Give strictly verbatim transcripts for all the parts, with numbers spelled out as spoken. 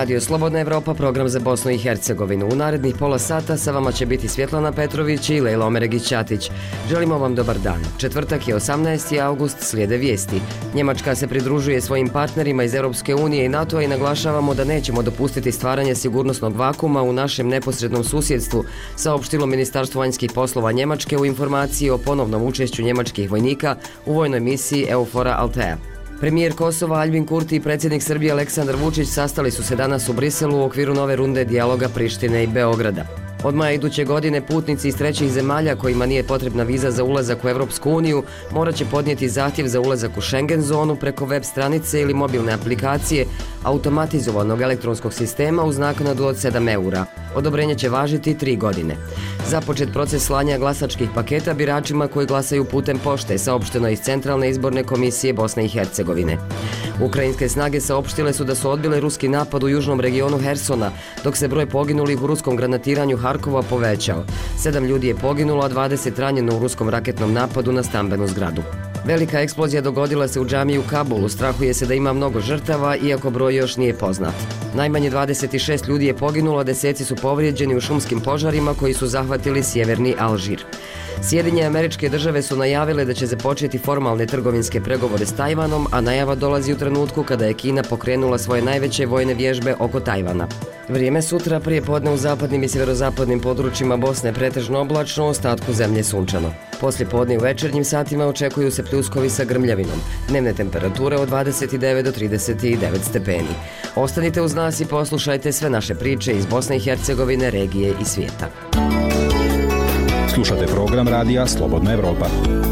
Radio Slobodna Evropa, program za Bosnu i Hercegovinu. U narednih pola sata sa vama će biti Svjetlana Petrović i Lejla Omeregić-Ćatić. Želimo vam dobar dan. Četvrtak je osamnaesti avgust, slijede vijesti. Njemačka se pridružuje svojim partnerima iz Europske unije i NATO-a i naglašavamo da nećemo dopustiti stvaranje sigurnosnog vakuma u našem neposrednom susjedstvu, saopštilo Ministarstvo vanjskih poslova Njemačke u informaciji o ponovnom učešću njemačkih vojnika u vojnoj misiji EUFOR Althea. Premijer Kosova Aljbin Kurti i predsjednik Srbije Aleksandar Vučić sastali su se danas u Briselu u okviru nove runde dijaloga Prištine i Beograda. Od maja iduće godine putnici iz trećih zemalja kojima nije potrebna viza za ulazak u Evropsku uniju morat će podnijeti zahtjev za ulazak u Schengen zonu preko web stranice ili mobilne aplikacije automatizovanog elektronskog sistema uz naknadu od sedam eura. Odobrenje će važiti tri godine. Započet proces slanja glasačkih paketa biračima koji glasaju putem pošte, saopšteno iz Centralne izborne komisije Bosne i Hercegovine. Ukrajinske snage saopštile su da su odbile ruski napad u južnom regionu Hersona, dok se broj poginulih u ruskom granatiranju Harkova povećao. Sedam ljudi je poginulo, a dvadeset ranjeno u ruskom raketnom napadu na stambenu zgradu. Velika eksplozija dogodila se u džamiji u Kabulu. Strahuje se da ima mnogo žrtava, iako broj još nije poznat. Najmanje dvadeset šest ljudi je poginulo, a deseci su povrijeđeni u šumskim požarima koji su zahvatili sjeverni Alžir. Sjedinjene Američke Države su najavile da će započeti formalne trgovinske pregovore s Tajvanom, a najava dolazi u trenutku kada je Kina pokrenula svoje najveće vojne vježbe oko Tajvana. Vrijeme sutra prije podne u zapadnim i sjeverozapadnim područjima Bosne pretežno oblačno, u ostatku zemlje sunčano. Poslije podne i u večernjim satima očekuju se pljuskovi sa grmljavinom. Dnevne temperature od dvadeset devet do trideset devet stepeni. Ostanite uz nas i poslušajte sve naše priče iz Bosne i Hercegovine, regije i svijeta. Slušate program radija Slobodna Evropa.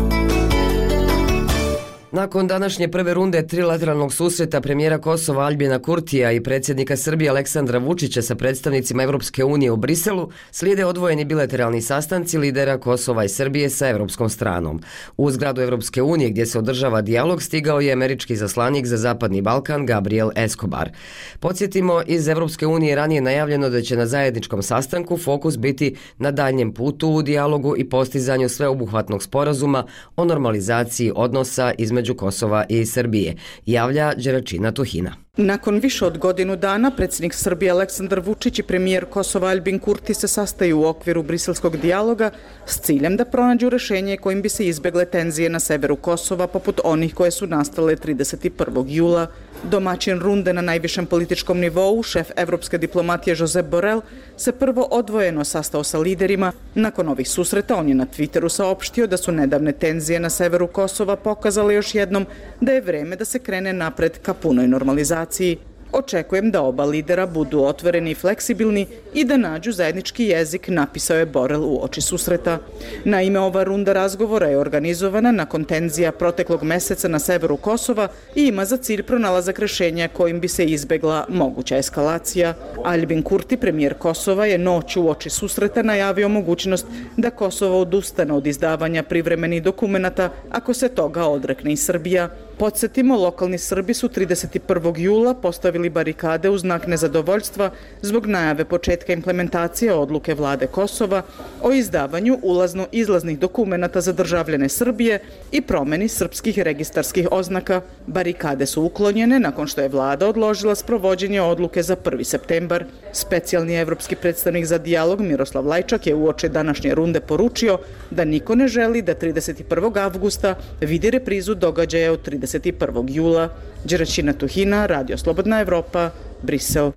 Nakon današnje prve runde trilateralnog susreta premijera Kosova Aljbina Kurtija i predsjednika Srbije Aleksandra Vučića sa predstavnicima Evropske unije u Briselu, slijede odvojeni bilateralni sastanci lidera Kosova i Srbije sa evropskom stranom. U zgradu Evropske unije gdje se održava dijalog stigao je američki zaslanik za Zapadni Balkan Gabriel Escobar. Podsjetimo, iz Evropske unije ranije najavljeno da će na zajedničkom sastanku fokus biti na daljnjem putu u dijalogu i postizanju sveobuhvatnog sporazuma o normalizaciji odnosa između Kosova i Srbije, javlja Đeračina Tuhina. Nakon više od godinu dana, predsjednik Srbije Aleksandar Vučić i premijer Kosova Aljbin Kurti se sastaju u okviru briselskog dijaloga s ciljem da pronađu rješenje kojim bi se izbegle tenzije na severu Kosova poput onih koje su nastale trideset prvog jula. Domaćin runde na najvišem političkom nivou, šef evropske diplomatije Josep Borrell, se prvo odvojeno sastao sa liderima. Nakon ovih susreta on je na Twitteru saopštio da su nedavne tenzije na severu Kosova pokazale još jednom da je vreme da se krene napred ka punoj normalizaciji. Očekujem da oba lidera budu otvoreni i fleksibilni i da nađu zajednički jezik, napisao je Borrell u oči susreta. Naime, ova runda razgovora je organizovana nakon tenzija proteklog meseca na severu Kosova i ima za cilj pronalazak rješenja kojim bi se izbegla moguća eskalacija. Aljbin Kurti, premijer Kosova, je noć u oči susreta najavio mogućnost da Kosovo odustane od izdavanja privremenih dokumenata ako se toga odrekne i Srbija. Podsjetimo, lokalni Srbi su trideset prvog jula postavili barikade u znak nezadovoljstva zbog najave početka implementacije odluke vlade Kosova o izdavanju ulazno-izlaznih dokumenata za državljane Srbije i promjeni srpskih registarskih oznaka. Barikade su uklonjene nakon što je vlada odložila sprovođenje odluke za prvi septembar. Specijalni evropski predstavnik za dijalog Miroslav Lajčak je uoči današnje runde poručio da niko ne želi da trideset prvog avgusta vidi reprizu događaja od trideset prvog jula. Đeračina Tuhina, Radio Slobodna Evropa, Brisel.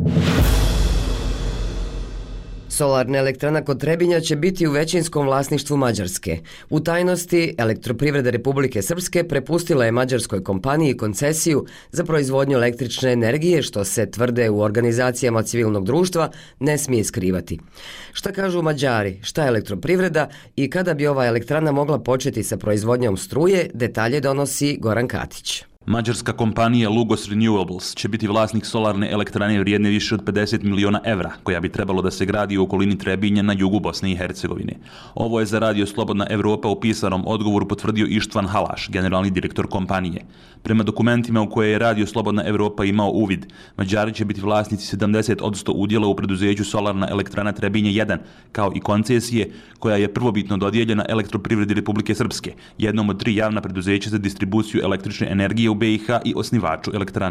Solarna elektrana kod Trebinja će biti u većinskom vlasništvu Mađarske. U tajnosti, Elektroprivreda Republike Srpske prepustila je mađarskoj kompaniji koncesiju za proizvodnju električne energije, što se, tvrde u organizacijama civilnog društva, ne smije skrivati. Šta kažu Mađari, šta je elektroprivreda i kada bi ova elektrana mogla početi sa proizvodnjom struje, detalje donosi Goran Katić. Mađarska kompanija Lugos Renewables će biti vlasnik solarne elektrane vrijedne više od pedeset miliona evra, koja bi trebalo da se gradi u okolini Trebinja na jugu Bosne i Hercegovine. Ovo je za Radio Slobodna Evropa u pisanom odgovoru potvrdio Ištvan Halaš, generalni direktor kompanije. Prema dokumentima u koje je Radio Slobodna Evropa imao uvid, Mađari će biti vlasnici sedamdeset posto udjela u preduzeću Solarna elektrana Trebinje jedan, kao i koncesije koja je prvobitno dodijeljena Elektroprivredi Republike Srpske, jednom od tri javna preduzeća za distribuciju električne energije u B i H i osnivaču elektrane.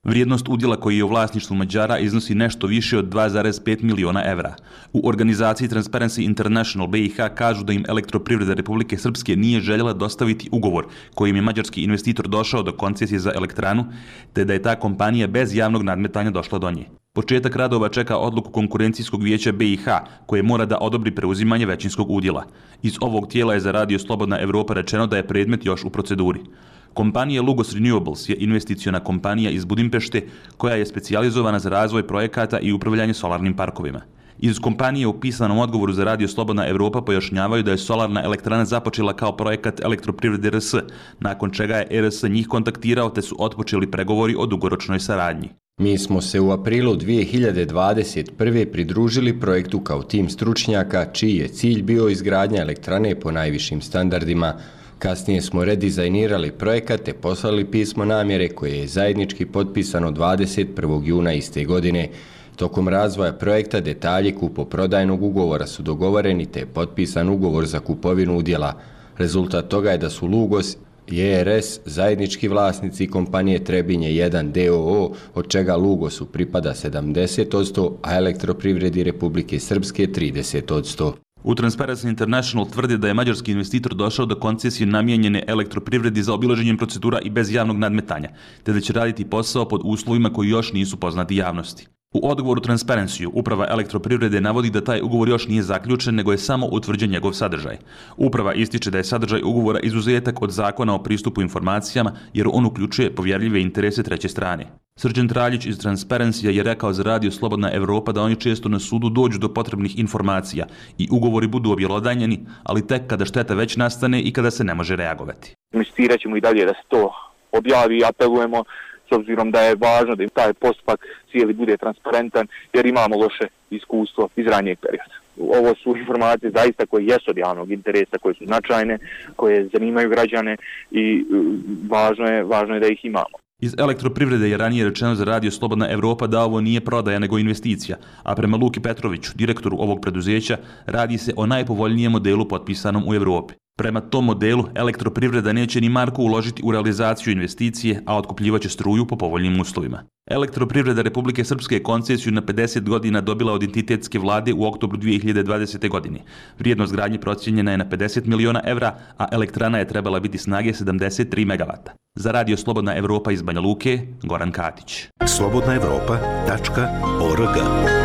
Vrijednost udjela koji je u vlasništvu Mađara iznosi nešto više od dva zarez pet miliona evra. U organizaciji Transparency International B i H kažu da im Elektroprivreda Republike Srpske nije željela dostaviti ugovor kojim je mađarski investitor došao do koncesije za elektranu, te da je ta kompanija bez javnog nadmetanja došla do nje. Početak radova čeka odluku konkurencijskog vijeća B i H, koje mora da odobri preuzimanje većinskog udjela. Iz ovog tijela je za Radio Slobodna Evropa rečeno da je predmet još u proceduri. Kompanija Lugos Renewables je investiciona kompanija iz Budimpešte koja je specijalizovana za razvoj projekata i upravljanje solarnim parkovima. Iz kompanije u pisanom odgovoru za Radio Slobodna Evropa pojašnjavaju da je solarna elektrana započela kao projekat Elektroprivrede R S, nakon čega je R S njih kontaktirao te su otpočeli pregovori o dugoročnoj saradnji. Mi smo se u aprilu dvije hiljade dvadeset prve pridružili projektu kao tim stručnjaka čiji je cilj bio izgradnja elektrane po najvišim standardima. Kasnije smo redizajnirali projekat te poslali pismo namjere koje je zajednički potpisano dvadeset prvog juna iste godine. Tokom razvoja projekta detalji kupoprodajnog ugovora su dogovoreni te je potpisan ugovor za kupovinu udjela. Rezultat toga je da su Lugos i E R S zajednički vlasnici kompanije Trebinje jedan d o o, od čega Lugosu pripada sedamdeset posto, a Elektroprivredi Republike Srpske trideset posto. U Transparency International tvrdi da je mađarski investitor došao do koncesije namijenjene Elektroprivredi za obilaženjem procedura i bez javnog nadmetanja, te da će raditi posao pod uslovima koji još nisu poznati javnosti. U odgovoru Transparency uprava Elektroprivrede navodi da taj ugovor još nije zaključen, nego je samo utvrđen njegov sadržaj. Uprava ističe da je sadržaj ugovora izuzetak od zakona o pristupu informacijama, jer on uključuje povjerljive interese treće strane. Srđan Traljić iz Transparency je rekao za Radio Slobodna Evropa da oni često na sudu dođu do potrebnih informacija i ugovori budu objelodanjeni, ali tek kada šteta već nastane i kada se ne može reagovati. Insistirat ćemo i dalje da se to objavi i apelujemo, s obzirom da je važno da im taj postupak cijeli bude transparentan, jer imamo loše iskustvo iz ranijeg perioda. Ovo su informacije zaista koje jesu od javnog interesa, koje su značajne, koje zanimaju građane i važno je, važno je da ih imamo. Iz Elektroprivrede je ranije rečeno za Radio Slobodna Evropa da ovo nije prodaja nego investicija, a prema Luki Petroviću, direktoru ovog preduzeća, radi se o najpovoljnijem modelu potpisanom u Evropi. Prema tom modelu, Elektroprivreda neće ni marku uložiti u realizaciju investicije, a otkupljivaće struju po povoljnim uslovima. Elektroprivreda Republike Srpske koncesiju na pedeset godina dobila od entitetske vlade u oktobru dvije hiljade dvadesete. godine. Vrijednost gradnje procijenjena je na pedeset miliona evra, a elektrana je trebala biti snage sedamdeset tri megavata. Za Radio Slobodna Evropa iz Banja Luke, Goran Katić. slobodna evropa tačka org.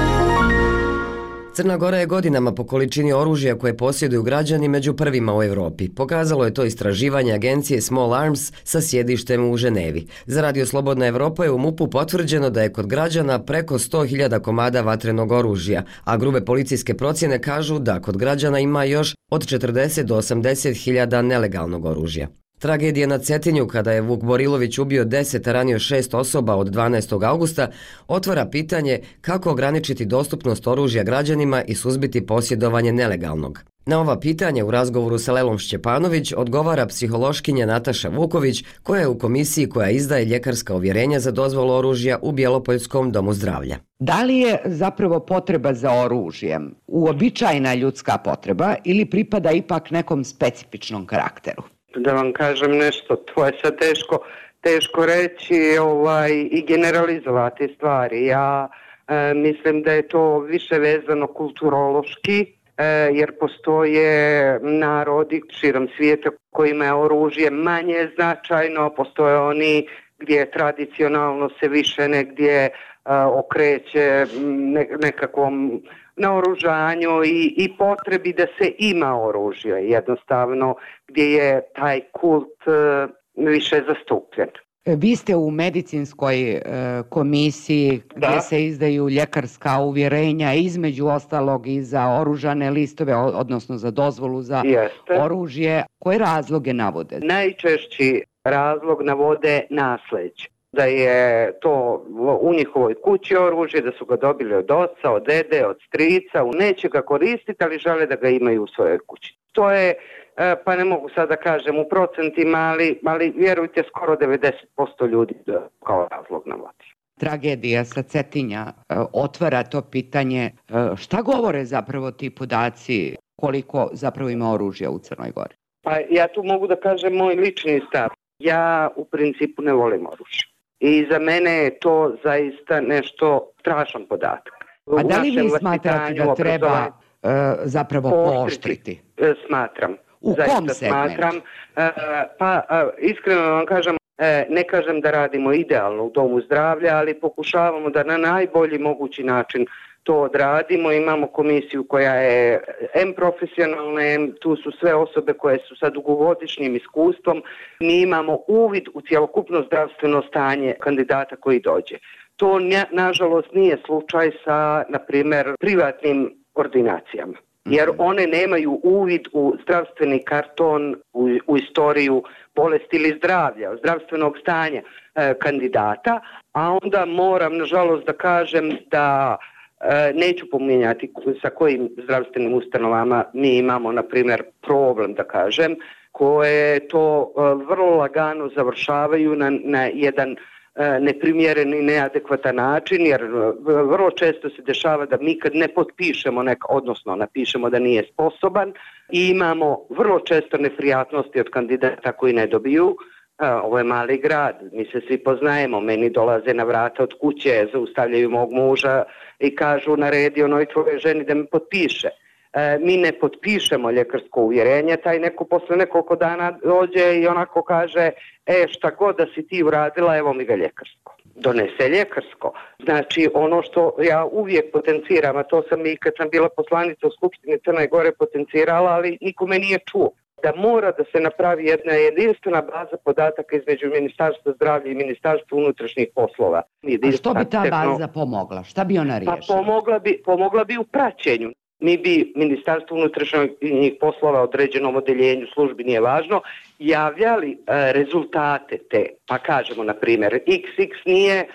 Crna Gora je godinama po količini oružja koje posjeduju građani među prvima u Europi. Pokazalo je to istraživanje agencije Small Arms sa sjedištem u Ženevi. Za Radio Slobodna Evropa je u MUP-u potvrđeno da je kod građana preko sto hiljada komada vatrenog oružja, a grube policijske procjene kažu da kod građana ima još od četrdeset do osamdeset hiljada nelegalnog oružja. Tragedija na Cetinju, kada je Vuk Borilović ubio deset, a ranio šest osoba od dvanaestog augusta, otvara pitanje kako ograničiti dostupnost oružja građanima i suzbiti posjedovanje nelegalnog. Na ova pitanja u razgovoru sa Lelom Šćepanović odgovara psihološkinja Nataša Vuković, koja je u komisiji koja izdaje ljekarska uvjerenja za dozvolu oružja u Bjelopoljskom domu zdravlja. Da li je zapravo potreba za oružjem uobičajena ljudska potreba ili pripada ipak nekom specifičnom karakteru? Da vam kažem nešto, to je sad teško, teško reći ovaj, i generalizovati stvari. Ja e, mislim da je to više vezano kulturološki, e, jer postoje narodi širom svijeta kojima je oružje manje značajno, postoje oni gdje tradicionalno se više negdje e, okreće ne, nekakvom naoružanju i, i potrebi da se ima oružje, jednostavno gdje je taj kult e, više zastupljen. Vi ste u medicinskoj e, komisiji gdje da. se izdaju ljekarska uvjerenja, između ostalog i za oružane listove, odnosno za dozvolu za Jeste. oružje. Koje razloge navode? Najčešći razlog navode nasljeđe. Da je to u njihovoj kući oružje, da su ga dobili od oca, od dede, od strica, neće ga koristiti, ali žele da ga imaju u svojoj kući. To je, pa ne mogu sad da kažem u procentima, ali, ali vjerujte, skoro devedeset posto ljudi kao razlog navodi. Tragedija sa Cetinja otvara to pitanje. Šta govore zapravo ti podaci, koliko zapravo ima oružja u Crnoj Gori? Pa ja tu mogu da kažem moj lični stav. Ja u principu ne volim oružje. I za mene je to zaista nešto strašan podatak. A da li vi smatrate da treba uh, zapravo pooštriti? Smatram. U zaista kom segmentu? Smatram. Uh, pa uh, iskreno vam kažem, uh, ne kažem da radimo idealno u domu zdravlja, ali pokušavamo da na najbolji mogući način to odradimo. Imamo komisiju koja je em profesionalna, em tu su sve osobe koje su sa dugogodišnjim iskustvom. Mi imamo uvid u cjelokupno zdravstveno stanje kandidata koji dođe. To nažalost nije slučaj sa, na primjer, privatnim ordinacijama. Jer one nemaju uvid u zdravstveni karton, u, u istoriju bolesti ili zdravlja, zdravstvenog stanja e, kandidata, a onda moram nažalost da kažem da e, neću pominjati sa kojim zdravstvenim ustanovama mi imamo, na primjer, problem, da kažem, koje to e, vrlo lagano završavaju na, na jedan neprimjeren i neadekvatan način, jer vrlo često se dešava da mi kad ne potpišemo neka, odnosno napišemo da nije sposoban, i imamo vrlo često neprijatnosti od kandidata koji ne dobiju. Ovo je mali grad, mi se svi poznajemo, meni dolaze na vrata od kuće, zaustavljaju mog muža i kažu naredi onoj tvojoj ženi da mi potpiše. E, mi ne potpišemo ljekarsko uvjerenje, taj neko posle nekoliko dana dođe i onako kaže, e šta god da si ti uradila, evo mi ga ljekarsko. Donese ljekarsko. Znači ono što ja uvijek potenciram, a to sam i kad sam bila poslanica u Skupštini Crne Gore potencirala, ali niko me nije čuo, da mora da se napravi jedna jedinstvena baza podataka između Ministarstva zdravlja i Ministarstva unutrašnjih poslova. A što bi ta baza pomogla? Šta bi ona riješila? Pa pomogla bi, pomogla bi u praćenju. Mi bi Ministarstvo unutrašnjih poslova, određenom odeljenju, službi, nije važno, javljali e, rezultate te. Pa kažemo, na primjer, iks iks nije e,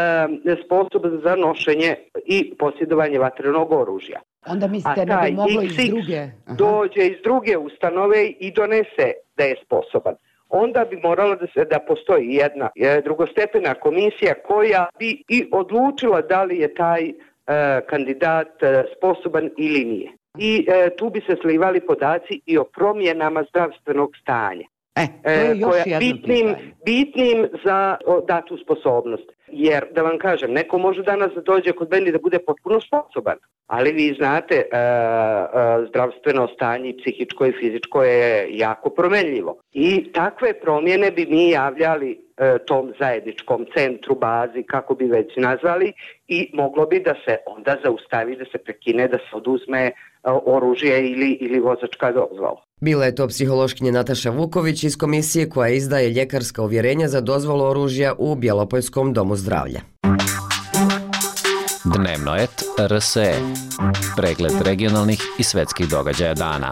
sposoban za nošenje i posjedovanje vatrenog oružja. Onda mislite da bi moglo iz druge... Aha. Dođe iz druge ustanove i donese da je sposoban. Onda bi moralo da, se, da postoji jedna e, drugostepena komisija koja bi i odlučila da li je taj kandidat sposoban ili nije. I e, tu bi se slivali podaci i o promjenama zdravstvenog stanja. E, to je još koja, jedno bitnim, pitanje. bitnim za o, datu sposobnost. Jer, da vam kažem, neko može danas da dođe kod meni da bude potpuno sposoban, ali vi znate, e, e, zdravstveno stanje, psihičko i fizičko je jako promenljivo. I takve promjene bi mi javljali e, tom zajedničkom centru, bazi, kako bi već nazvali, i moglo bi da se onda zaustavi, da se prekine, da se oduzme e, oružje ili, ili vozačka dozvola. Bila je to psihološkinja Nataša Vuković iz komisije koja izdaje ljekarska uvjerenja za dozvolu oružja u Bjelopoljskom domu zdravlja. Dnevnoet R S E. Pregled regionalnih i svetskih događaja dana.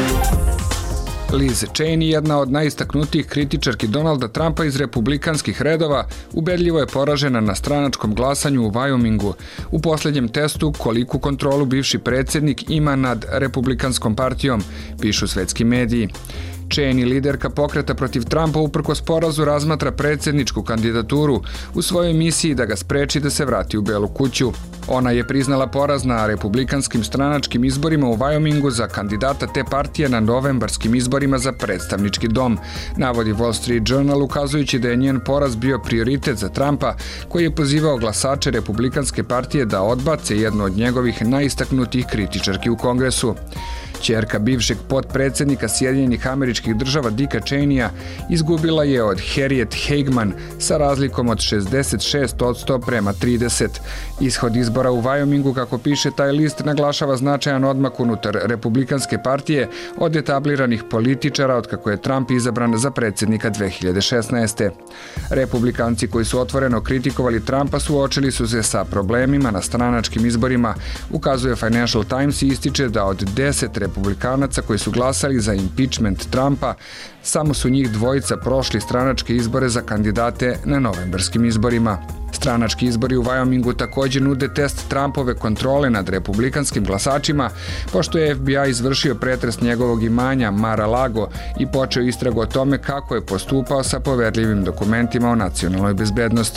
Liz Cheney, jedna od najistaknutijih kritičarki Donalda Trumpa iz republikanskih redova, ubedljivo je poražena na stranačkom glasanju u Wyomingu u posljednjem testu koliku kontrolu bivši predsjednik ima nad republikanskom partijom, pišu svetski mediji. Cheney, liderka pokreta protiv Trumpa, uprkos porazu razmatra predsjedničku kandidaturu u svojoj misiji da ga spreči da se vrati u Belu kuću. Ona je priznala poraz na republikanskim stranačkim izborima u Wyomingu za kandidata te partije na novembarskim izborima za predstavnički dom, navodi Wall Street Journal, ukazujući da je njen poraz bio prioritet za Trumpa, koji je pozivao glasače republikanske partije da odbace jednu od njegovih najistaknutijih kritičarki u Kongresu. Ćerka bivšeg potpredsjednika Sjedinjenih Američkih Država Dicka Cheneya izgubila je od Harriet Hageman sa razlikom od šezdeset šest posto prema trideset. Ishod izbora u Wyomingu, kako piše taj list, naglašava značajan odmak unutar republikanske partije od etabliranih političara od kako je Trump izabran za predsjednika dve hiljade šesnaeste. Republikanci koji su otvoreno kritikovali Trumpa suočili su se sa problemima na stranačkim izborima, ukazuje Financial Times i ističe da od deset republikanaca koji su glasali za impeachment Trumpa, samo su njih dvojica prošli stranačke izbore za kandidate na novembarskim izborima. Stranački izbori u Wyomingu također nude test Trumpove kontrole nad republikanskim glasačima, pošto je F B I izvršio pretres njegovog imanja Mar-a-Lago i počeo istragu o tome kako je postupao sa poverljivim dokumentima o nacionalnoj bezbednosti.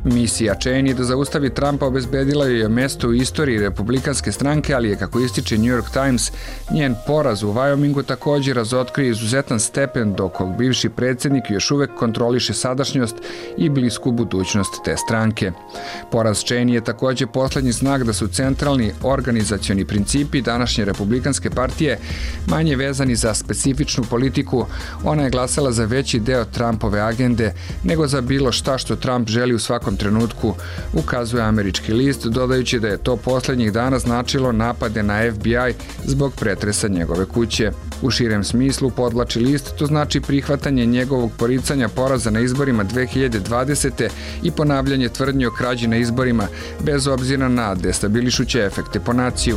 Misija Cheney da zaustavi Trumpa obezbedila joj je mesto u istoriji republikanske stranke, ali je, kako ističe New York Times, njen poraz u Wyomingu također razotkrio izuzetan stepen do kog bivši predsjednik još uvek kontroliše sadašnjost i blisku budućnost te stranke. Poraz Cheney je također posljednji znak da su centralni organizacioni principi današnje republikanske partije manje vezani za specifičnu politiku. Ona je glasala za veći deo Trumpove agende nego za bilo šta što Trump želi u svakom trenutku, ukazuje američki list, dodajući da je to posljednjih dana značilo napade na F B I zbog pretresa njegove kuće. U širem smislu, podlači list, to znači prihvatanje njegovog poricanja poraza na izborima dve hiljade dvadesete. i ponavljanje tvrdnji o krađi na izborima, bez obzira na destabilišuće efekte po naciju.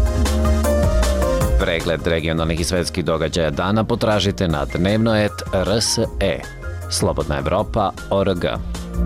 Pregled regionalnih i svetskih događaja dana potražite na dnevnoet R S E. Slobodna Evropa точка O R G.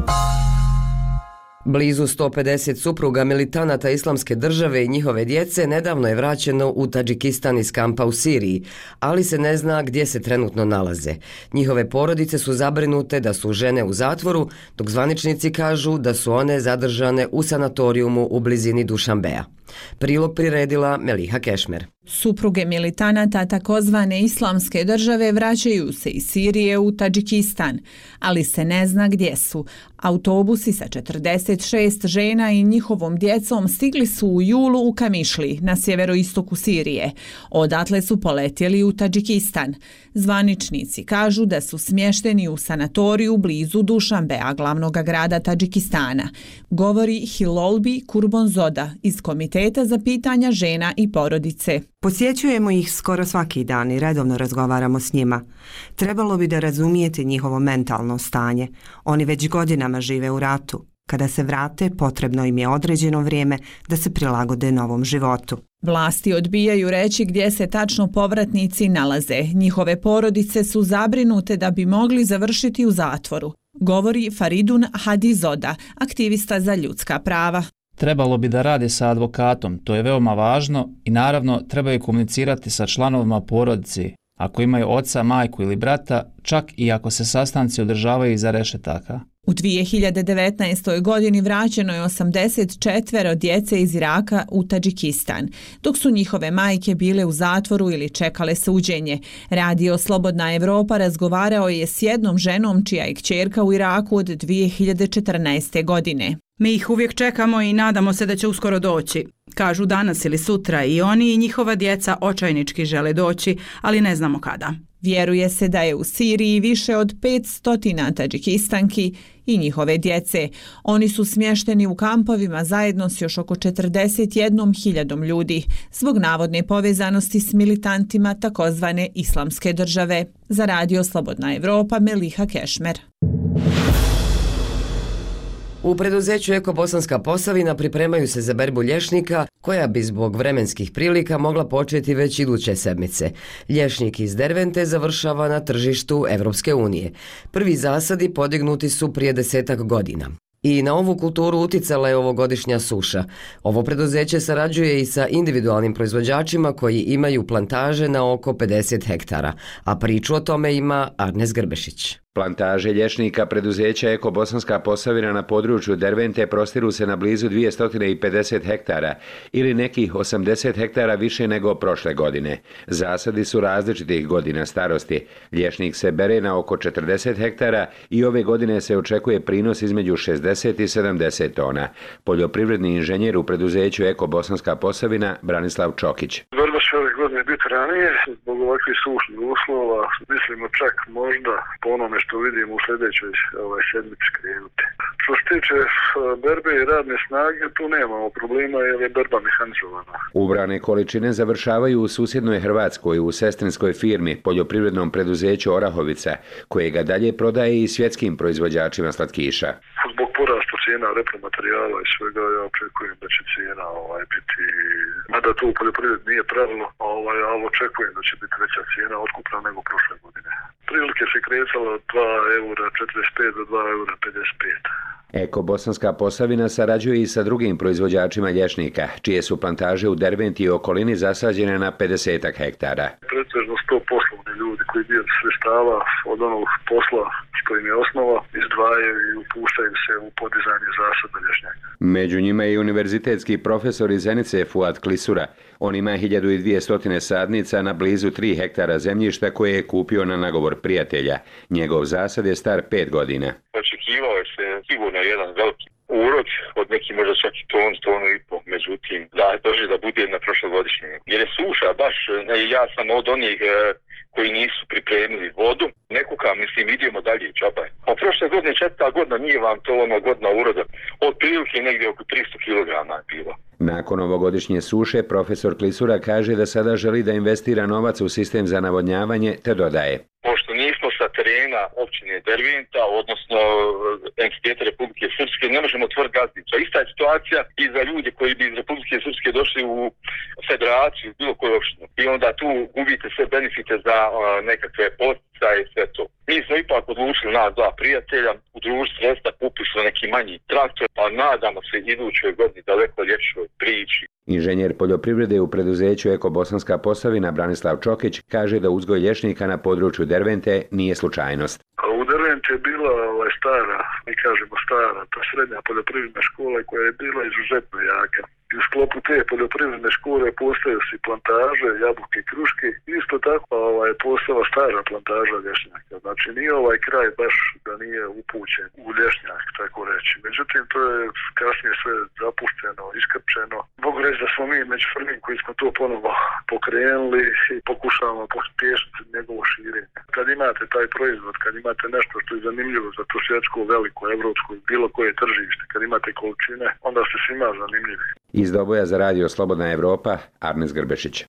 Blizu sto pedeset supruga militanata Islamske države i njihove djece nedavno je vraćeno u Tadžikistan iz kampa u Siriji, ali se ne zna gdje se trenutno nalaze. Njihove porodice su zabrinute da su žene u zatvoru, dok zvaničnici kažu da su one zadržane u sanatorijumu u blizini Dušanbeja. Prilog priredila Meliha Kešmer. Supruge militanata takozvane Islamske države vraćaju se iz Sirije u Tadžikistan, ali se ne zna gdje su. Autobusi sa četrdeset šest žena i njihovom djecom stigli su u julu u Kamišli, na sjeveroistoku Sirije. Odatle su poletjeli u Tadžikistan. Zvaničnici kažu da su smješteni u sanatoriju blizu Dušanbeja, glavnog grada Tadžikistana. Govori Hilolbi Kurbonzoda iz Komiteta za pitanja žena i porodice. Posjećujemo ih skoro svaki dan i redovno razgovaramo s njima. Trebalo bi da razumijete njihovo mentalno stanje. Oni već godinama žive u ratu. Kada se vrate, potrebno im je određeno vrijeme da se prilagode novom životu. Vlasti odbijaju reći gdje se tačno povratnici nalaze. Njihove porodice su zabrinute da bi mogli završiti u zatvoru. Govori Faridun Hadizoda, aktivista za ljudska prava. Trebalo bi da rade sa advokatom, to je veoma važno i naravno trebaju komunicirati sa članovima porodice, ako imaju oca, majku ili brata, čak i ako se sastanci održavaju iza rešetaka. U dvije hiljade devetnaestoj. godini vraćeno je osamdeset četiri djece iz Iraka u Tadžikistan, dok su njihove majke bile u zatvoru ili čekale suđenje. Radio Slobodna Evropa razgovarao je s jednom ženom čija je kćerka u Iraku od dvije hiljade četrnaeste. godine. Mi ih uvijek čekamo i nadamo se da će uskoro doći. Kažu danas ili sutra i oni i njihova djeca očajnički žele doći, ali ne znamo kada. Vjeruje se da je u Siriji više od petsto Tadžikistanki i njihove djece. Oni su smješteni u kampovima zajedno s još oko četrdeset jednom hiljadom ljudi zbog navodne povezanosti s militantima takozvane Islamske države. Za Radio Slobodna Evropa, Meliha Kešmer. U preduzeću Eko Bosanska Posavina pripremaju se za berbu lješnika koja bi zbog vremenskih prilika mogla početi već iduće sedmice. Lješnik iz Dervente završava na tržištu Evropske unije. Prvi zasadi podignuti su prije desetak godina. I na ovu kulturu uticala je ovogodišnja suša. Ovo preduzeće sarađuje i sa individualnim proizvođačima koji imaju plantaže na oko pedeset hektara, a priču o tome ima Arnes Grbešić. Plantaže lješnika preduzeća Eko Bosanska Posavina na području Dervente prostiru se na blizu dvjesto pedeset hektara ili nekih osamdeset hektara više nego prošle godine. Zasadi su različitih godina starosti. Lješnik se bere na oko četrdeset hektara i ove godine se očekuje prinos između šezdeset i sedamdeset tona. Poljoprivredni inženjer u preduzeću Eko Bosanska Posavina Branislav Čokić. Berba će ove godine biti ranije zbog ovakvih sušnih uslova. Mislimo čak možda po onome što vidimo u sljedećoj ovaj, sedmici krenuti. Što se tiče berbe i radne snage, tu nemamo problema jer je berba mehanizovana. Ubrane količine završavaju u susjednoj Hrvatskoj u sestrinskoj firmi, poljoprivrednom preduzeću Orahovica, koje ga dalje prodaje i svjetskim proizvođačima slatkiša. Zbog porasta cijena repromaterijala i svega ja očekujem da će cijena ovaj, biti, mada to u poljoprivredi nije pravilo, ovaj, ali očekujem da će biti veća cijena otkupna nego prošle godine. Prilike se kretalo od dva eura četrdeset pet do dva eura pedeset pet. Eko Bosanska Posavina sarađuje i sa drugim proizvođačima lješnika, čije su plantaže u Derventi i okolini zasađene na pedesetak hektara. Pretežno sto poslovni ljudi koji dio sredstava od onog posla što im je osnova izdvajaju i upuštaju se u podizanje zasada lješnjaka. Među njima je i univerzitetski profesor iz Zenice Fuad Klisura. On ima hiljadu dvjesto sadnica na blizu tri hektara zemljišta koje je kupio na nagovor prijatelja. Njegov zasad je star pet godina. Očekivao je se sigurno jedan veliki urod od neki možda čak i ton, tonu i po. Međutim, da dođe da bude na prošlogodišnjem. Jer je suša baš, ja sam od onih koji nisu pripremili vodu. Ne kukam, mislim, idemo dalje, čabaj. A prošle godine, četvrta godina, nije vam to ono godina uroda. Od prilike negdje oko tristo kilograma je bilo. Nakon ovogodišnje suše, profesor Klisura kaže da sada želi da investira novac u sistem za navodnjavanje, te dodaje. Pošto nismo sa terena općine Derventa, odnosno entiteta Republike Srpske, ne možemo otvoriti gazdinstvo. Ista je situacija i za ljude koji bi iz Republike Srpske došli u federaciju, bilo koju opštinu. I onda tu gubite sve benefite za uh, nekakve poticaje i sve to. Mi smo ipak odlučili, nas dva prijatelja, udružiti sredstva, kupili smo neki manji traktor, pa nadamo se idućoj godini daleko ljepšoj priči. Inženjer poljoprivrede u preduzeću Eko Bosanska Posavina Branislav Čokić kaže da uzgoj lješnika na području Dervente nije slučajnost. U Derventi je bila ovaj, stara, mi kažemo stara, ta srednja poljoprivredna škola koja je bila izuzetno jaka. I u sklopu te poljoprivredne škole postoje si plantaže, jabuke i kruške. Isto tako ovaj, postala stara plantaža lješnjaka. Znači nije ovaj kraj baš da nije upućen u lješnjak, tako reći. Međutim, to je kasnije sve zapušteno, iskrčeno. Mogu reći da smo mi među prvim koji smo to ponovo pokrenuli i pokušavamo pospješiti njegovo širenje. Kad imate taj proizvod, kad imate nešto što je zanimljivo za to svjetsko, veliko, evropsko, bilo koje tržište, kad imate količine, onda ste svima zanimljivi. Iz Doboja za radio Slobodna Evropa, Arnes Grbešić.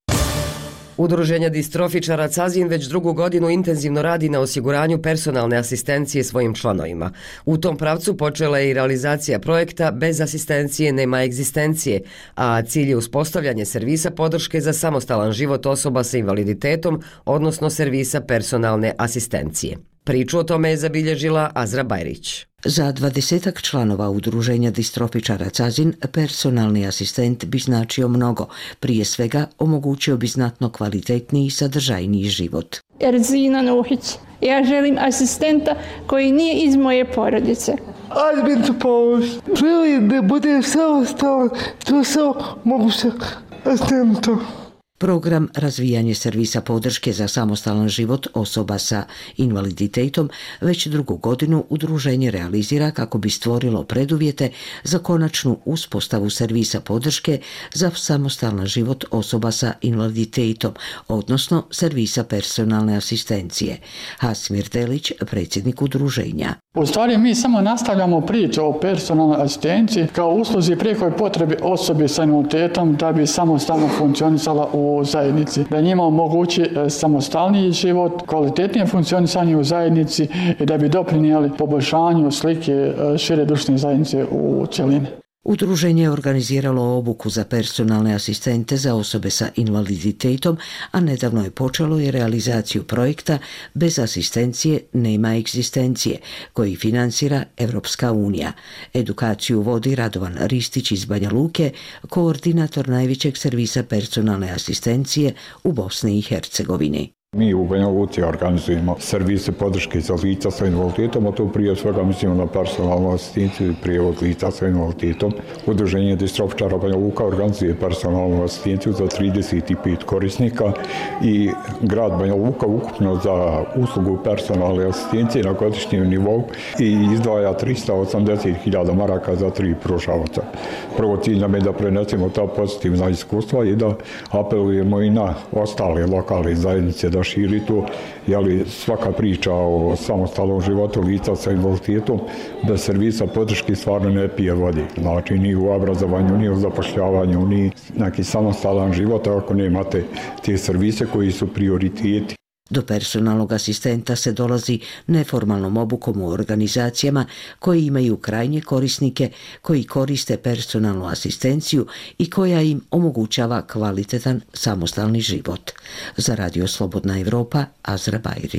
Udruženje distrofičara Cazin već drugu godinu intenzivno radi na osiguranju personalne asistencije svojim članovima. U tom pravcu počela je i realizacija projekta Bez asistencije nema egzistencije, a cilj je uspostavljanje servisa podrške za samostalan život osoba sa invaliditetom, odnosno servisa personalne asistencije. Priču o tome je zabilježila Azra Bajrić. Za dvadesetak članova udruženja distrofičara Cazin personalni asistent bi značio mnogo. Prije svega omogućio bi znatno kvalitetniji i sadržajniji život. Erzina Nuhić. Ja želim asistenta koji nije iz moje porodice. Admintu pomoć. Želim da budem samostalan, to samo mogu sa asistentom. Program razvijanje servisa podrške za samostalan život osoba sa invaliditetom već drugu godinu udruženje realizira kako bi stvorilo preduvjete za konačnu uspostavu servisa podrške za samostalan život osoba sa invaliditetom, odnosno servisa personalne asistencije. Hasimir Delić, predsjednik udruženja. U stvari mi samo nastavljamo priču o personalnoj asistenciji kao usluzi prijekoj potrebi osobe sa invaliditetom da bi samostalno funkcionisala u zajednici, da njima omogući samostalniji život, kvalitetnije funkcionisanje u zajednici i da bi doprinijeli poboljšanju slike šire društvene zajednice u cjelini. Udruženje je organiziralo obuku za personalne asistente za osobe sa invaliditetom, a nedavno je počelo i realizaciju projekta Bez asistencije nema egzistencije, koji financira Evropska unija. Edukaciju vodi Radovan Ristić iz Banja Luke, koordinator najvećeg servisa personalne asistencije u Bosni i Hercegovini. Mi u Banja Luci organizujemo servise podrške za lica sa invaliditetom, a to prije svega mislimo na personalnu asistenciju i prijevod lica sa invaliditetom. Udruženje distrofičara Banja Luka organizuje personalnu asistenciju za trideset pet korisnika i grad Banja Luka ukupno za uslugu personalne asistencije na godišnjem nivou i izdvaja tristo osamdeset hiljada maraka za tri pružavaca. Prvo cilj nam je da prenesemo ta pozitivna iskustva i da apelujemo i na ostale lokalne zajednice da širi to, jeli svaka priča o samostalnom životu lica sa invaliditetom bez servisa podrške stvarno ne pije vodi. Znači ni u obrazovanju, ni u zapošljavanju, ni neki samostalan život ako nemate te servise koji su prioriteti. Do personalnog asistenta se dolazi neformalnom obukom u organizacijama koji imaju krajnje korisnike koji koriste personalnu asistenciju i koja im omogućava kvalitetan samostalni život. Za radio Slobodna Evropa, Azra Bajrić.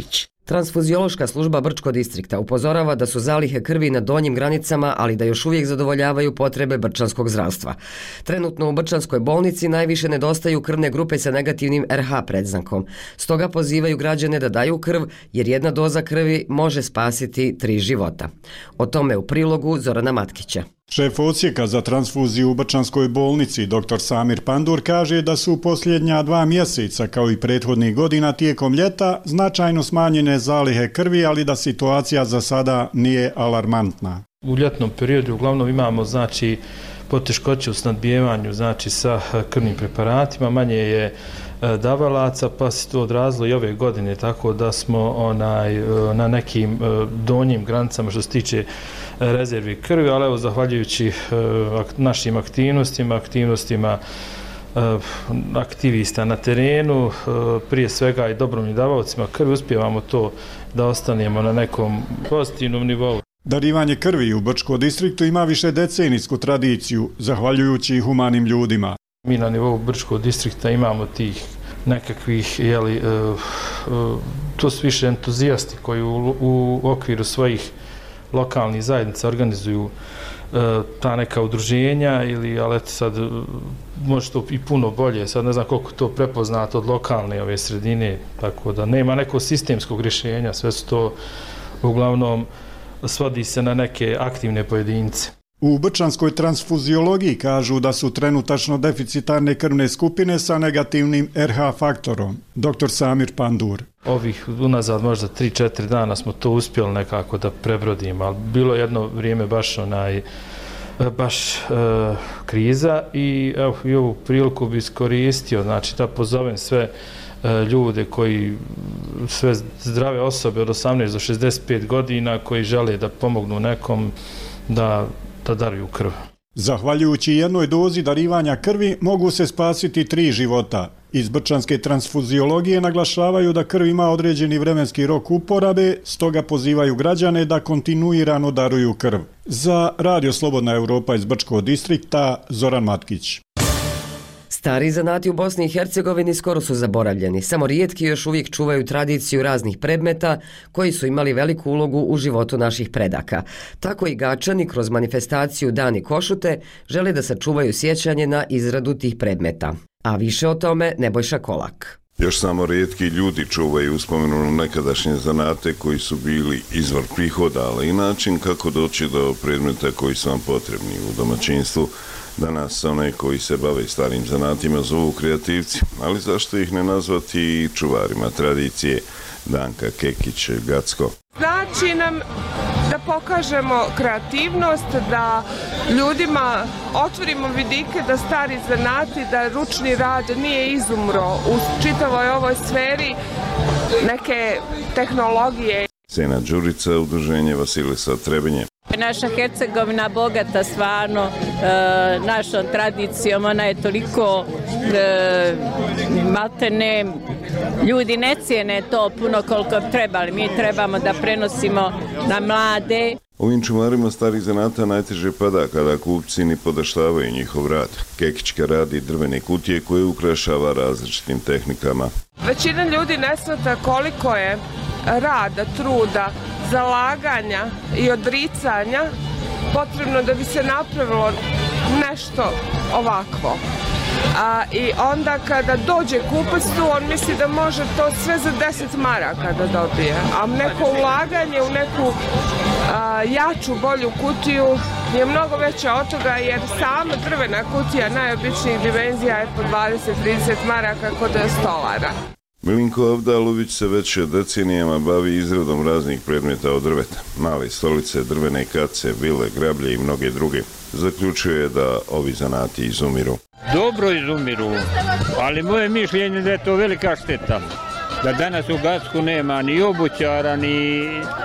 Transfuziološka služba Brčko distrikta upozorava da su zalihe krvi na donjim granicama, ali da još uvijek zadovoljavaju potrebe brčanskog zdravstva. Trenutno u Brčanskoj bolnici najviše nedostaju krvne grupe sa negativnim er ha predznakom. Stoga pozivaju građane da daju krv, jer jedna doza krvi može spasiti tri života. O tome u prilogu Zorana Matkića. Šef odsjeka za transfuziju u Brčanskoj bolnici, doktor Samir Pandur, kaže da su u posljednja dva mjeseca, kao i prethodnih godina tijekom ljeta, značajno smanjene zalihe krvi, ali da situacija za sada nije alarmantna. U ljetnom periodu uglavnom imamo znači poteškoće u snadbijevanju znači sa krvnim preparatima, manje je davalaca, pa se to odrazilo i ove godine, tako da smo onaj na nekim donjim granicama što se tiče rezervi krvi, ali evo zahvaljujući našim aktivnostima, aktivnostima aktivista na terenu, prije svega i dobrovoljnim davaocima krvi, uspijevamo to da ostanemo na nekom pozitivnom nivou. Darivanje krvi u Brčkom distriktu ima više decenijsku tradiciju, zahvaljujući humanim ljudima. Mi na nivou Brčkog distrikta imamo tih nekakvih, jeli, to su više entuzijasti koji u, u okviru svojih lokalnih zajednica organizuju ta neka udruženja, ili, ali eto sad može to i puno bolje, sad ne znam koliko to prepoznato od lokalne ove sredine, tako da nema nekog sistemskog rješenja, sve su to uglavnom svodi se na neke aktivne pojedince. U brčanskoj transfuziologiji kažu da su trenutačno deficitarne krvne skupine sa negativnim er ha faktorom. doktor Samir Pandur. Ovih unazad možda tri četiri dana smo to uspjeli nekako da prebrodimo, ali bilo jedno vrijeme baš onaj baš e, kriza i evo i ovu priliku bi iskoristio, znači da pozovem sve e, ljude koji, sve zdrave osobe od osamnaest do šezdeset pet godina koji žele da pomognu nekom da da daruju krv. Zahvaljujući jednoj dozi darivanja krvi mogu se spasiti tri života. Iz brčanske transfuziologije naglašavaju da krv ima određeni vremenski rok uporabe, stoga pozivaju građane da kontinuirano daruju krv. Za Radio Slobodna Europa iz Brčkog distrikta, Zoran Matkić. Stari zanati u Bosni i Hercegovini skoro su zaboravljeni. Samo rijetki još uvijek čuvaju tradiciju raznih predmeta koji su imali veliku ulogu u životu naših predaka. Tako i Gačani kroz manifestaciju Dani košute žele da sačuvaju sjećanje na izradu tih predmeta. A više o tome Nebojša Kolak. Još samo rijetki ljudi čuvaju uspomenu na nekadašnje zanate koji su bili izvor prihoda, ali i način kako doći do predmeta koji su vam potrebni u domaćinstvu. Danas one koji se bave starim zanatima zovu kreativci, ali zašto ih ne nazvati i čuvarima tradicije? Danka Kekić, Gacko. Znači nam da pokažemo kreativnost, da ljudima otvorimo vidike da stari zanati, da ručni rad nije izumro u čitavoj ovoj sferi neke tehnologije. Sena Đurica, udruženje Vasilisa Trebinje. Naša Hercegovina bogata stvarno e, našom tradicijom, ona je toliko e, maltene, ljudi ne cijene to puno koliko bi trebali, mi trebamo da prenosimo na mlade. Ovim čuvarima starih zanata najteže pada kada kupci ni podaštavaju njihov rad. Kekićka radi drvene kutije koje ukrašava različitim tehnikama. Većina ljudi ne shvata koliko je rada, truda, zalaganja i odricanja potrebno da bi se napravilo nešto ovakvo. A, I onda kada dođe kupac tu, on misli da može to sve za deset maraka da dobije. A neko ulaganje u neku a, jaču, bolju kutiju je mnogo veća od toga, jer sama drvena kutija najobičnijih dimenzija je po dvadeset do trideset maraka kod stolara. Milinko Avdalović se već decenijama bavi izradom raznih predmeta od drveta. Male stolice, drvene kace, vile, grablje i mnoge druge. Zaključuje da ovi zanati izumiru. Dobro izumiru, ali moje mišljenje da je to velika šteta. Da danas u Gacku nema ni obućara, ni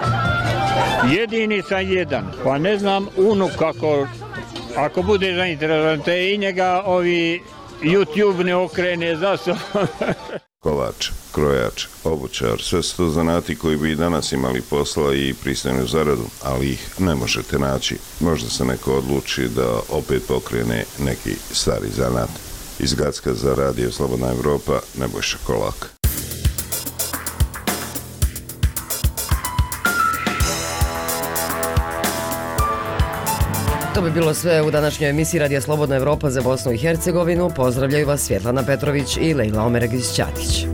jedini sam jedan. Pa ne znam unuk kako, ako bude zainteresovan, te i njega ovi YouTube ne okrene za sobom. Kovač, krojač, obućar, sve su to zanati koji bi i danas imali posla i pristojnu zaradu, ali ih ne možete naći. Možda se neko odluči da opet pokrene neki stari zanat. Iz Gacka za Radio Slobodna Europa, Nebojša Kolak. To bi bilo sve u današnjoj emisiji Radija Slobodna Evropa za Bosnu i Hercegovinu. Pozdravljaju vas Svjetlana Petrović i Lejla Omeregić-Ćatić.